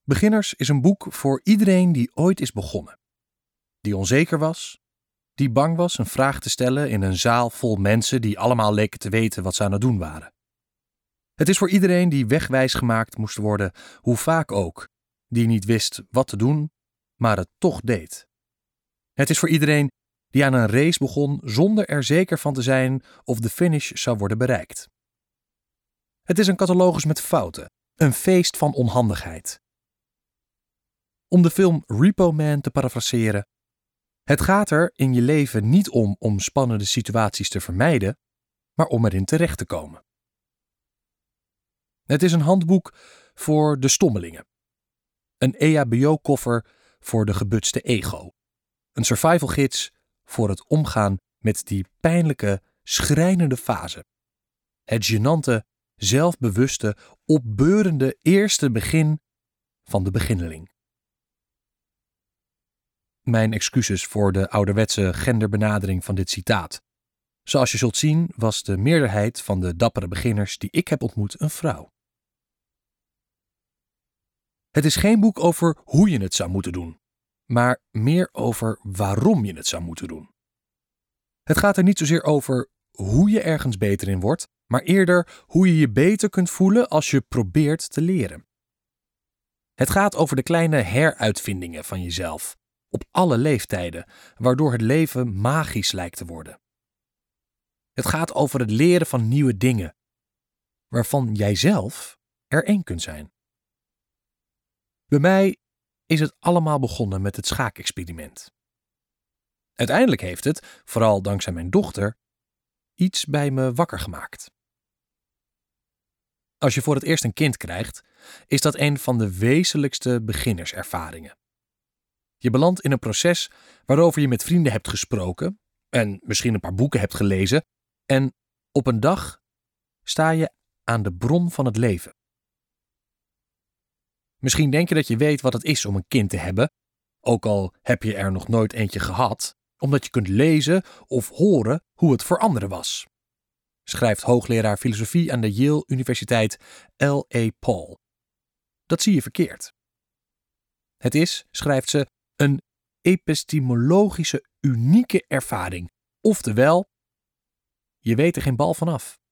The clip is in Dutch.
Beginners is een boek voor iedereen die ooit is begonnen. Die onzeker was, die bang was een vraag te stellen in een zaal vol mensen die allemaal leken te weten wat ze aan het doen waren. Het is voor iedereen die wegwijs gemaakt moest worden, hoe vaak ook, die niet wist wat te doen, maar het toch deed. Het is voor iedereen die aan een race begon zonder er zeker van te zijn of de finish zou worden bereikt. Het is een catalogus met fouten, een feest van onhandigheid. Om de film Repo Man te parafraseren: het gaat er in je leven niet om spannende situaties te vermijden, maar om erin terecht te komen. Het is een handboek voor de stommelingen. Een EHBO-koffer voor de gebutste ego. Een survival gids voor het omgaan met die pijnlijke, schrijnende fase. Het gênante, zelfbewuste, opbeurende eerste begin van de beginneling. Mijn excuses voor de ouderwetse genderbenadering van dit citaat. Zoals je zult zien was de meerderheid van de dappere beginners die ik heb ontmoet een vrouw. Het is geen boek over hoe je het zou moeten doen, maar meer over waarom je het zou moeten doen. Het gaat er niet zozeer over hoe je ergens beter in wordt, maar eerder hoe je je beter kunt voelen als je probeert te leren. Het gaat over de kleine heruitvindingen van jezelf, op alle leeftijden, waardoor het leven magisch lijkt te worden. Het gaat over het leren van nieuwe dingen, waarvan jijzelf er één kunt zijn. Bij mij is het allemaal begonnen met het schaakexperiment. Uiteindelijk heeft het, vooral dankzij mijn dochter, iets bij me wakker gemaakt. Als je voor het eerst een kind krijgt, is dat een van de wezenlijkste beginnerservaringen. Je belandt in een proces waarover je met vrienden hebt gesproken en misschien een paar boeken hebt gelezen en op een dag sta je aan de bron van het leven. Misschien denk je dat je weet wat het is om een kind te hebben, ook al heb je er nog nooit eentje gehad, omdat je kunt lezen of horen hoe het voor anderen was. Schrijft hoogleraar filosofie aan de Yale Universiteit L.A. Paul. Dat zie je verkeerd. Het is, schrijft ze, een epistemologische unieke ervaring. Oftewel, je weet er geen bal van af.